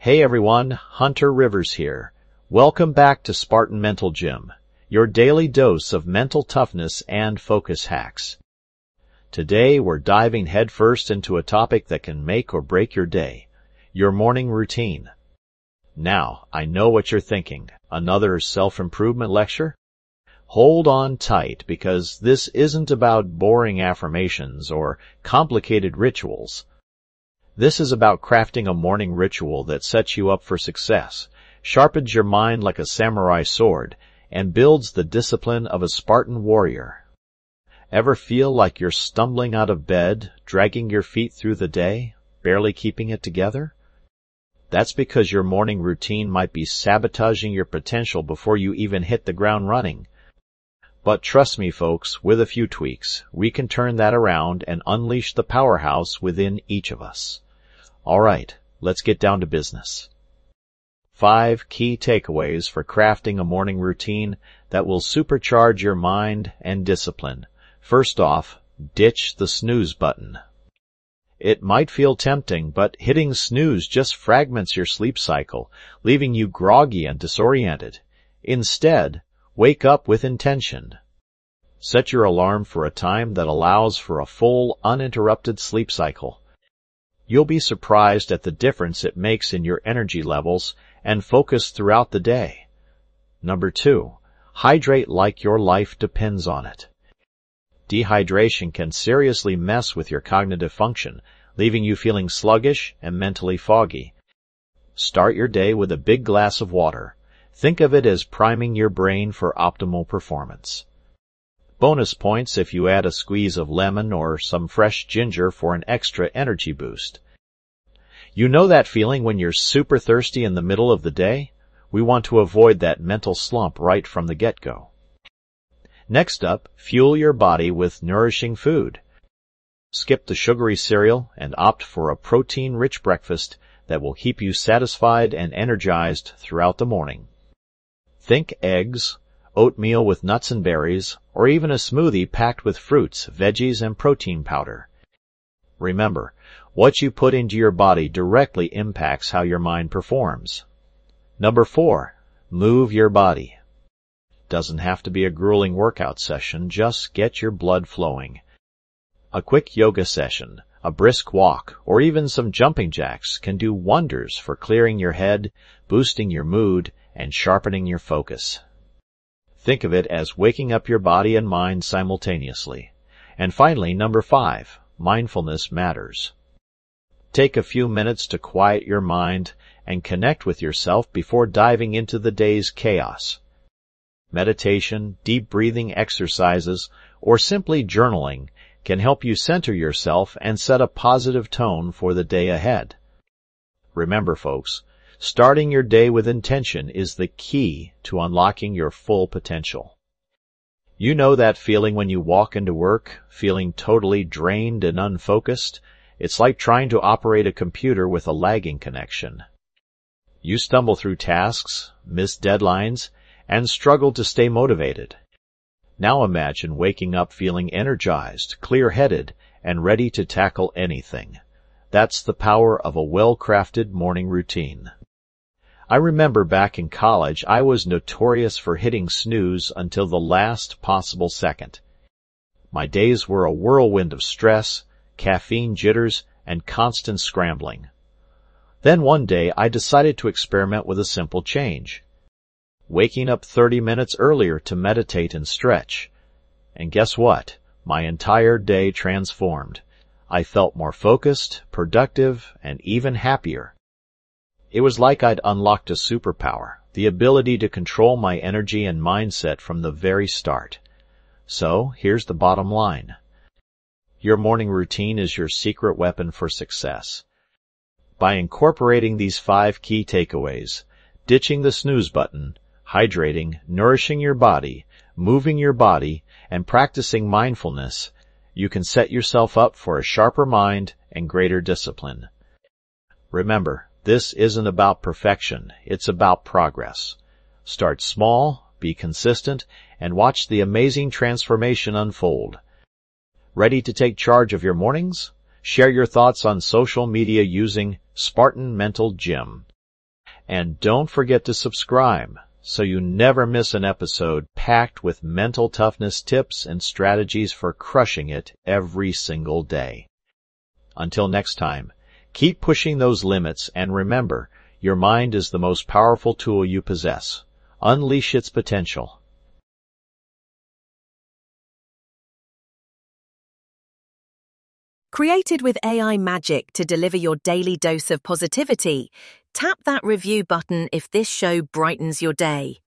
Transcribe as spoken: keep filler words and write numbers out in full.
Hey everyone, Hunter Rivers here. Welcome back to Spartan Mental Gym, your daily dose of mental toughness and focus hacks. Today we're diving headfirst into a topic that can make or break your day, your morning routine. Now, I know what you're thinking, another self-improvement lecture? Hold on tight, because this isn't about boring affirmations or complicated rituals. This is about crafting a morning ritual that sets you up for success, sharpens your mind like a samurai sword, and builds the discipline of a Spartan warrior. Ever feel like you're stumbling out of bed, dragging your feet through the day, barely keeping it together? That's because your morning routine might be sabotaging your potential before you even hit the ground running. But trust me, folks, with a few tweaks, we can turn that around and unleash the powerhouse within each of us. All right, let's get down to business. Five key takeaways for crafting a morning routine that will supercharge your mind and discipline. First off, ditch the snooze button. It might feel tempting, but hitting snooze just fragments your sleep cycle, leaving you groggy and disoriented. Instead, wake up with intention. Set your alarm for a time that allows for a full, uninterrupted sleep cycle. You'll be surprised at the difference it makes in your energy levels and focus throughout the day. Number two, hydrate like your life depends on it. Dehydration can seriously mess with your cognitive function, leaving you feeling sluggish and mentally foggy. Start your day with a big glass of water. Think of it as priming your brain for optimal performance. Bonus points if you add a squeeze of lemon or some fresh ginger for an extra energy boost. You know that feeling when you're super thirsty in the middle of the day? We want to avoid that mental slump right from the get-go. Next up, fuel your body with nourishing food. Skip the sugary cereal and opt for a protein-rich breakfast that will keep you satisfied and energized throughout the morning. Think eggs, oatmeal with nuts and berries, or even a smoothie packed with fruits, veggies, and protein powder. Remember, what you put into your body directly impacts how your mind performs. Number four, move your body. Doesn't have to be a grueling workout session, just get your blood flowing. A quick yoga session, a brisk walk, or even some jumping jacks can do wonders for clearing your head, boosting your mood, and sharpening your focus. Think of it as waking up your body and mind simultaneously. And finally, number five, mindfulness matters. Take a few minutes to quiet your mind and connect with yourself before diving into the day's chaos. Meditation, deep breathing exercises, or simply journaling can help you center yourself and set a positive tone for the day ahead. Remember, folks, starting your day with intention is the key to unlocking your full potential. You know that feeling when you walk into work, feeling totally drained and unfocused? It's like trying to operate a computer with a lagging connection. You stumble through tasks, miss deadlines, and struggle to stay motivated. Now imagine waking up feeling energized, clear-headed, and ready to tackle anything. That's the power of a well-crafted morning routine. I remember back in college, I was notorious for hitting snooze until the last possible second. My days were a whirlwind of stress, caffeine jitters, and constant scrambling. Then one day, I decided to experiment with a simple change. Waking up thirty minutes earlier to meditate and stretch. And guess what? My entire day transformed. I felt more focused, productive, and even happier. It was like I'd unlocked a superpower, the ability to control my energy and mindset from the very start. So, here's the bottom line. Your morning routine is your secret weapon for success. By incorporating these five key takeaways, ditching the snooze button, hydrating, nourishing your body, moving your body, and practicing mindfulness, you can set yourself up for a sharper mind and greater discipline. Remember, this isn't about perfection, it's about progress. Start small, be consistent, and watch the amazing transformation unfold. Ready to take charge of your mornings? Share your thoughts on social media using Spartan Mental Gym. And don't forget to subscribe so you never miss an episode packed with mental toughness tips and strategies for crushing it every single day. Until next time, keep pushing those limits, and remember, your mind is the most powerful tool you possess. Unleash its potential. Created with A I magic to deliver your daily dose of positivity, tap that review button if this show brightens your day.